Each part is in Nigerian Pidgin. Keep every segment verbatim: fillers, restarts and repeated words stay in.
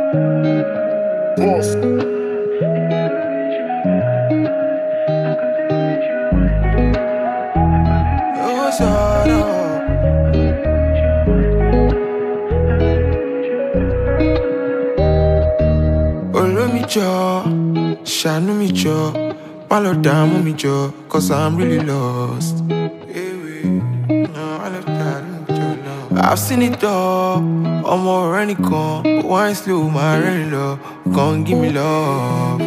Boss. Oh, sorrow. Olómi jọ, ṣàánú mi jọ, má lọ dààmú mi jọ, cause I'm really lost. I've seen it all, ọmọ ọ̀rẹ́ nìkan, but wine slow, máa rẹ́rìn lọ, come give me love.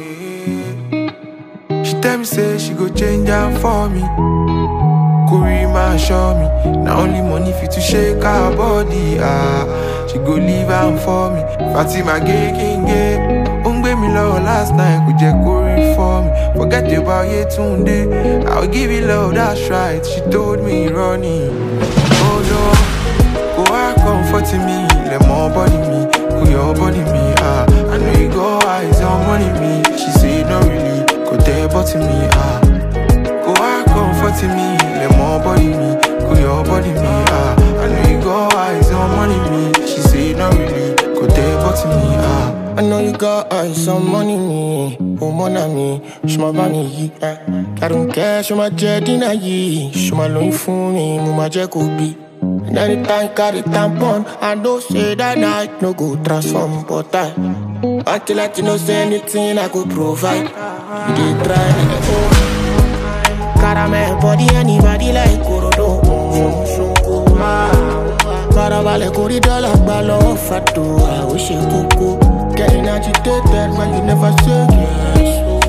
She tell me say she go change am for me, Kuri ma show me, na only money fit to shake her body, ah. She go leave am for me, Fatima gay king gay. Ungbe me love last night, could je Kuri for me. Forget about Yetunde, I'll give you love, that's right. She told me running, oh no. Go out comforting me, let more body me, go your body me, ah. I know you go eyes on money me. She say no really, go there but me, ah. Go out comforting me, let more body me, go your body me, ah. I know you go eyes on money me. She say no really, go there but me, ah. I know you got eyes on money me, oh mon ami, je m'en vais ni, eh. I don't care, je m'en j'ai dinner ye, je m'en loin for me, mama j'ai kobi. And anytime carry tampon, I know say that night no go transform, but I want to let you know say anything I could provide. You did try, oh. Caramel body anybody like Korodo, oh, so cool. Caravale corridor ballo fatto, I wish you could go. Getting agitated when you never say yes.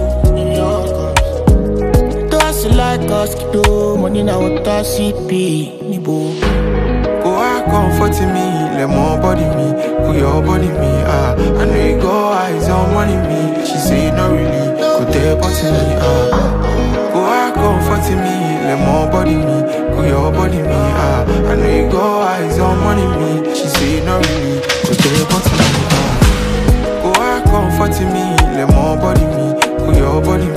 Do I see like us, do money now what I see be, nibo. Go out comforting me, let more body me, put your body me, ah. I know you go eyes on money me. She say no really, go there but me, ah. Go out comforting me, let more body me, put your body me, ah. I know you go eyes on money me. She say no really, go there but me, ah. Go out comforting me, let more body me, put your body